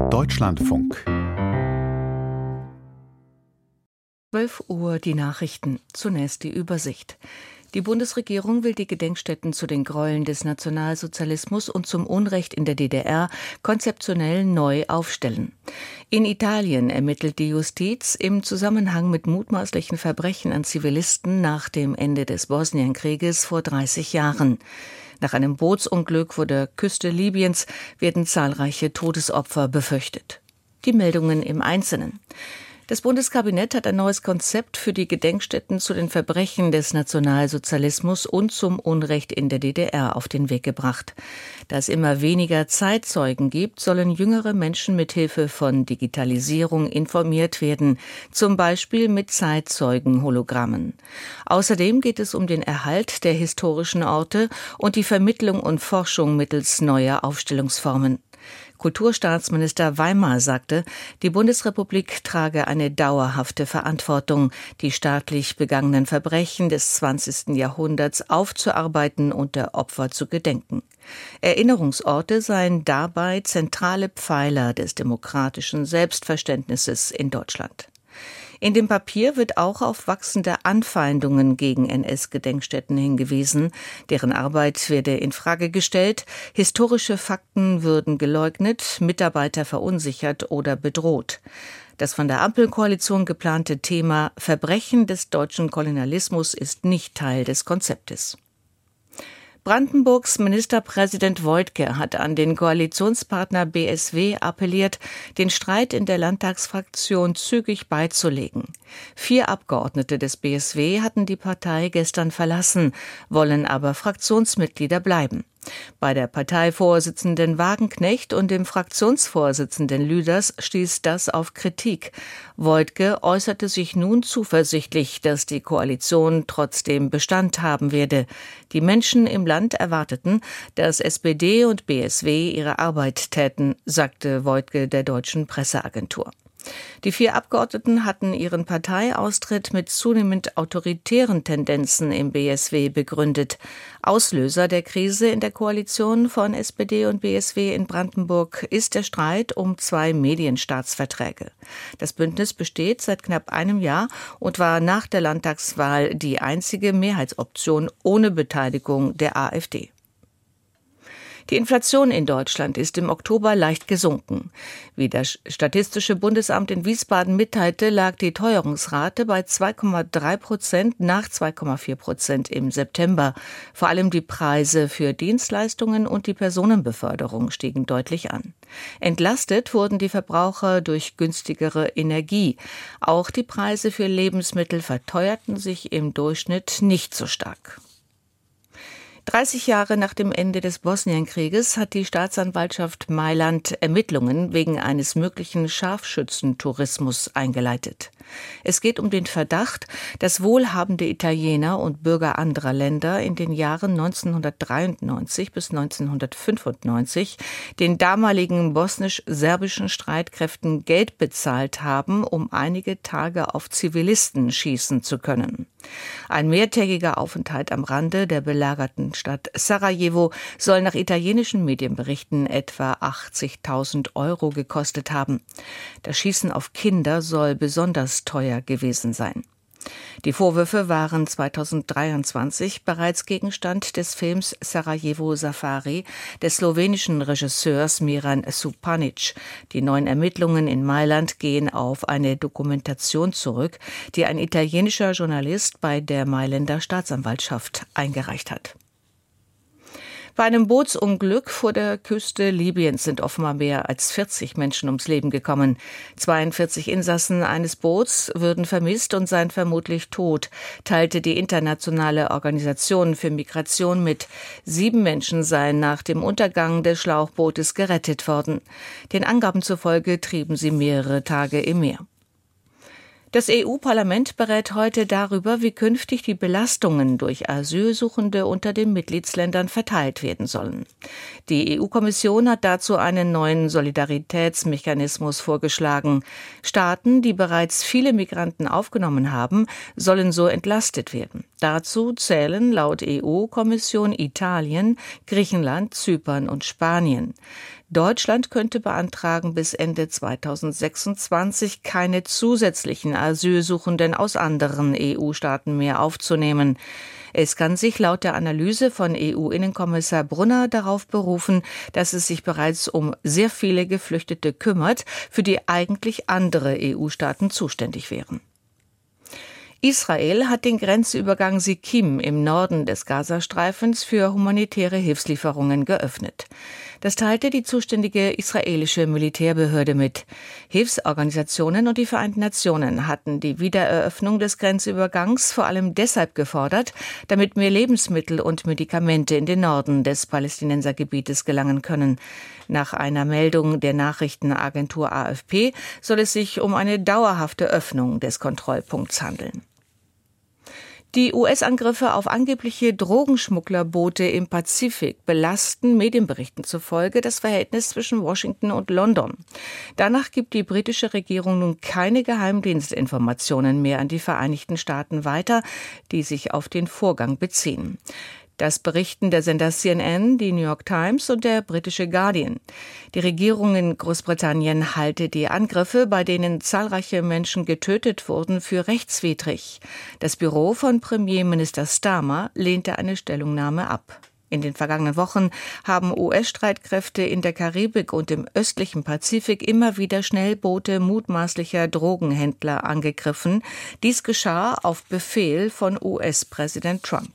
Deutschlandfunk. 12 Uhr die Nachrichten. Zunächst die Übersicht. Die Bundesregierung will die Gedenkstätten zu den Gräueln des Nationalsozialismus und zum Unrecht in der DDR konzeptionell neu aufstellen. In Italien ermittelt die Justiz im Zusammenhang mit mutmaßlichen Verbrechen an Zivilisten nach dem Ende des Bosnienkrieges vor 30 Jahren. Nach einem Bootsunglück vor der Küste Libyens werden zahlreiche Todesopfer befürchtet. Die Meldungen im Einzelnen. Das Bundeskabinett hat ein neues Konzept für die Gedenkstätten zu den Verbrechen des Nationalsozialismus und zum Unrecht in der DDR auf den Weg gebracht. Da es immer weniger Zeitzeugen gibt, sollen jüngere Menschen mit Hilfe von Digitalisierung informiert werden, zum Beispiel mit Zeitzeugenhologrammen. Außerdem geht es um den Erhalt der historischen Orte und die Vermittlung und Forschung mittels neuer Aufstellungsformen. Kulturstaatsminister Weimar sagte, die Bundesrepublik trage eine dauerhafte Verantwortung, die staatlich begangenen Verbrechen des 20. Jahrhunderts aufzuarbeiten und der Opfer zu gedenken. Erinnerungsorte seien dabei zentrale Pfeiler des demokratischen Selbstverständnisses in Deutschland. In dem Papier wird auch auf wachsende Anfeindungen gegen NS-Gedenkstätten hingewiesen. Deren Arbeit werde in Frage gestellt, historische Fakten würden geleugnet, Mitarbeiter verunsichert oder bedroht. Das von der Ampelkoalition geplante Thema Verbrechen des deutschen Kolonialismus ist nicht Teil des Konzeptes. Brandenburgs Ministerpräsident Woidke hat an den Koalitionspartner BSW appelliert, den Streit in der Landtagsfraktion zügig beizulegen. 4 Abgeordnete des BSW hatten die Partei gestern verlassen, wollen aber Fraktionsmitglieder bleiben. Bei der Parteivorsitzenden Wagenknecht und dem Fraktionsvorsitzenden Lüders stieß das auf Kritik. Woidke äußerte sich nun zuversichtlich, dass die Koalition trotzdem Bestand haben werde. Die Menschen im Land erwarteten, dass SPD und BSW ihre Arbeit täten, sagte Woidke der deutschen Presseagentur. Die 4 Abgeordneten hatten ihren Parteiaustritt mit zunehmend autoritären Tendenzen im BSW begründet. Auslöser der Krise in der Koalition von SPD und BSW in Brandenburg ist der Streit um 2 Medienstaatsverträge. Das Bündnis besteht seit knapp einem Jahr und war nach der Landtagswahl die einzige Mehrheitsoption ohne Beteiligung der AfD. Die Inflation in Deutschland ist im Oktober leicht gesunken. Wie das Statistische Bundesamt in Wiesbaden mitteilte, lag die Teuerungsrate bei 2,3% nach 2,4% im September. Vor allem die Preise für Dienstleistungen und die Personenbeförderung stiegen deutlich an. Entlastet wurden die Verbraucher durch günstigere Energie. Auch die Preise für Lebensmittel verteuerten sich im Durchschnitt nicht so stark. 30 Jahre nach dem Ende des Bosnienkrieges hat die Staatsanwaltschaft Mailand Ermittlungen wegen eines möglichen Scharfschützentourismus eingeleitet. Es geht um den Verdacht, dass wohlhabende Italiener und Bürger anderer Länder in den Jahren 1993 bis 1995 den damaligen bosnisch-serbischen Streitkräften Geld bezahlt haben, um einige Tage auf Zivilisten schießen zu können. Ein mehrtägiger Aufenthalt am Rande der belagerten Stadt Sarajevo soll nach italienischen Medienberichten etwa 80.000 € gekostet haben. Das Schießen auf Kinder soll besonders teuer gewesen sein. Die Vorwürfe waren 2023 bereits Gegenstand des Films Sarajevo Safari des slowenischen Regisseurs Miran Supanic. Die neuen Ermittlungen in Mailand gehen auf eine Dokumentation zurück, die ein italienischer Journalist bei der Mailänder Staatsanwaltschaft eingereicht hat. Bei einem Bootsunglück vor der Küste Libyens sind offenbar mehr als 40 Menschen ums Leben gekommen. 42 Insassen eines Boots würden vermisst und seien vermutlich tot, teilte die Internationale Organisation für Migration mit. 7 Menschen seien nach dem Untergang des Schlauchbootes gerettet worden. Den Angaben zufolge trieben sie mehrere Tage im Meer. Das EU-Parlament berät heute darüber, wie künftig die Belastungen durch Asylsuchende unter den Mitgliedsländern verteilt werden sollen. Die EU-Kommission hat dazu einen neuen Solidaritätsmechanismus vorgeschlagen. Staaten, die bereits viele Migranten aufgenommen haben, sollen so entlastet werden. Dazu zählen laut EU-Kommission Italien, Griechenland, Zypern und Spanien. Deutschland könnte beantragen, bis Ende 2026 keine zusätzlichen Asylsuchenden aus anderen EU-Staaten mehr aufzunehmen. Es kann sich laut der Analyse von EU-Innenkommissar Brunner darauf berufen, dass es sich bereits um sehr viele Geflüchtete kümmert, für die eigentlich andere EU-Staaten zuständig wären. Israel hat den Grenzübergang Sikim im Norden des Gazastreifens für humanitäre Hilfslieferungen geöffnet. Das teilte die zuständige israelische Militärbehörde mit. Hilfsorganisationen und die Vereinten Nationen hatten die Wiedereröffnung des Grenzübergangs vor allem deshalb gefordert, damit mehr Lebensmittel und Medikamente in den Norden des Palästinensergebietes gelangen können. Nach einer Meldung der Nachrichtenagentur AFP soll es sich um eine dauerhafte Öffnung des Kontrollpunkts handeln. Die US-Angriffe auf angebliche Drogenschmugglerboote im Pazifik belasten Medienberichten zufolge das Verhältnis zwischen Washington und London. Danach gibt die britische Regierung nun keine Geheimdienstinformationen mehr an die Vereinigten Staaten weiter, die sich auf den Vorgang beziehen. Das berichten der Sender CNN, die New York Times und der britische Guardian. Die Regierung in Großbritannien halte die Angriffe, bei denen zahlreiche Menschen getötet wurden, für rechtswidrig. Das Büro von Premierminister Starmer lehnte eine Stellungnahme ab. In den vergangenen Wochen haben US-Streitkräfte in der Karibik und im östlichen Pazifik immer wieder Schnellboote mutmaßlicher Drogenhändler angegriffen. Dies geschah auf Befehl von US-Präsident Trump.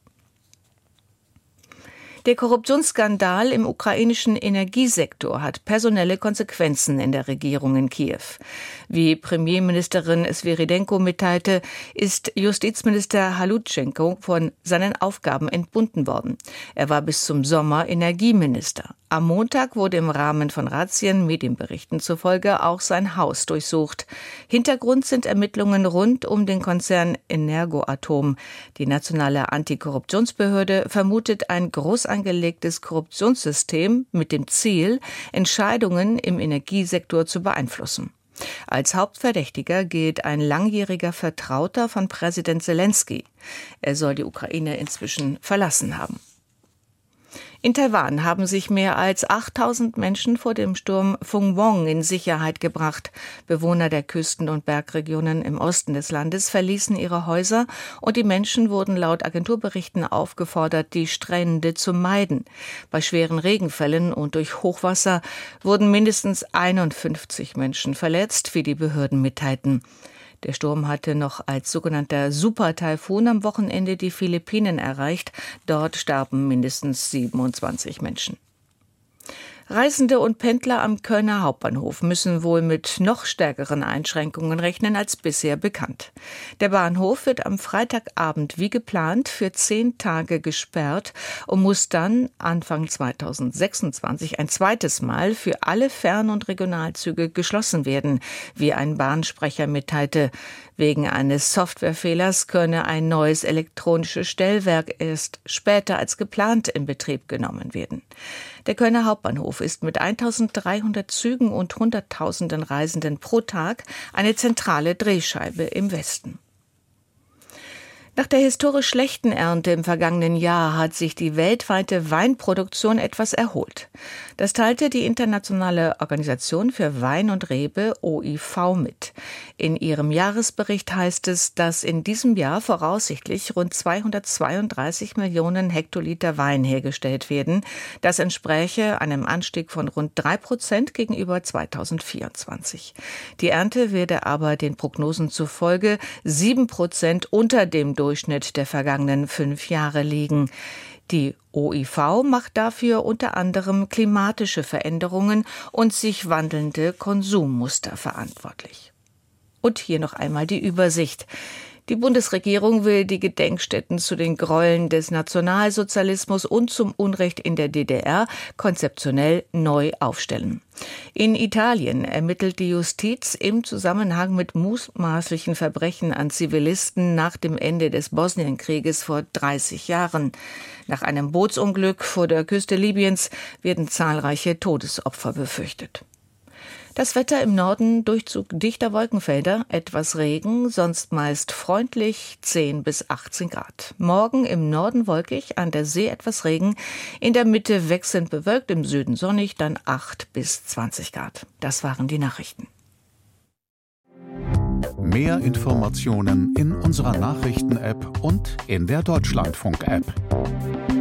Der Korruptionsskandal im ukrainischen Energiesektor hat personelle Konsequenzen in der Regierung in Kiew. Wie Premierministerin Svyridenko mitteilte, ist Justizminister Halutschenko von seinen Aufgaben entbunden worden. Er war bis zum Sommer Energieminister. Am Montag wurde im Rahmen von Razzien Medienberichten zufolge auch sein Haus durchsucht. Hintergrund sind Ermittlungen rund um den Konzern Energoatom. Die nationale Antikorruptionsbehörde vermutet ein groß angelegtes Korruptionssystem mit dem Ziel, Entscheidungen im Energiesektor zu beeinflussen. Als Hauptverdächtiger gilt ein langjähriger Vertrauter von Präsident Selenskyj. Er soll die Ukraine inzwischen verlassen haben. In Taiwan haben sich mehr als 8.000 Menschen vor dem Sturm Fenghuang in Sicherheit gebracht. Bewohner der Küsten- und Bergregionen im Osten des Landes verließen ihre Häuser und die Menschen wurden laut Agenturberichten aufgefordert, die Strände zu meiden. Bei schweren Regenfällen und durch Hochwasser wurden mindestens 51 Menschen verletzt, wie die Behörden mitteilten. Der Sturm hatte noch als sogenannter Super-Taifun am Wochenende die Philippinen erreicht. Dort starben mindestens 27 Menschen. Reisende und Pendler am Kölner Hauptbahnhof müssen wohl mit noch stärkeren Einschränkungen rechnen als bisher bekannt. Der Bahnhof wird am Freitagabend wie geplant für 10 Tage gesperrt und muss dann Anfang 2026 ein zweites Mal für alle Fern- und Regionalzüge geschlossen werden, wie ein Bahnsprecher mitteilte. Wegen eines Softwarefehlers könne ein neues elektronisches Stellwerk erst später als geplant in Betrieb genommen werden. Der Kölner Hauptbahnhof ist mit 1.300 Zügen und Hunderttausenden Reisenden pro Tag eine zentrale Drehscheibe im Westen. Nach der historisch schlechten Ernte im vergangenen Jahr hat sich die weltweite Weinproduktion etwas erholt. Das teilte die Internationale Organisation für Wein und Rebe OIV mit. In ihrem Jahresbericht heißt es, dass in diesem Jahr voraussichtlich rund 232 Millionen Hektoliter Wein hergestellt werden. Das entspräche einem Anstieg von rund 3% gegenüber 2024. Die Ernte werde aber den Prognosen zufolge 7% unter dem Durchschnitt der vergangenen 5 Jahre liegen. Die OIV macht dafür unter anderem klimatische Veränderungen und sich wandelnde Konsummuster verantwortlich. Und hier noch einmal die Übersicht. Die Bundesregierung will die Gedenkstätten zu den Gräueln des Nationalsozialismus und zum Unrecht in der DDR konzeptionell neu aufstellen. In Italien ermittelt die Justiz im Zusammenhang mit mutmaßlichen Verbrechen an Zivilisten nach dem Ende des Bosnienkrieges vor 30 Jahren. Nach einem Bootsunglück vor der Küste Libyens werden zahlreiche Todesopfer befürchtet. Das Wetter im Norden: Durchzug dichter Wolkenfelder, etwas Regen, sonst meist freundlich, 10 bis 18 Grad. Morgen im Norden wolkig, an der See etwas Regen, in der Mitte wechselnd bewölkt, im Süden sonnig, dann 8 bis 20 Grad. Das waren die Nachrichten. Mehr Informationen in unserer Nachrichten-App und in der Deutschlandfunk-App.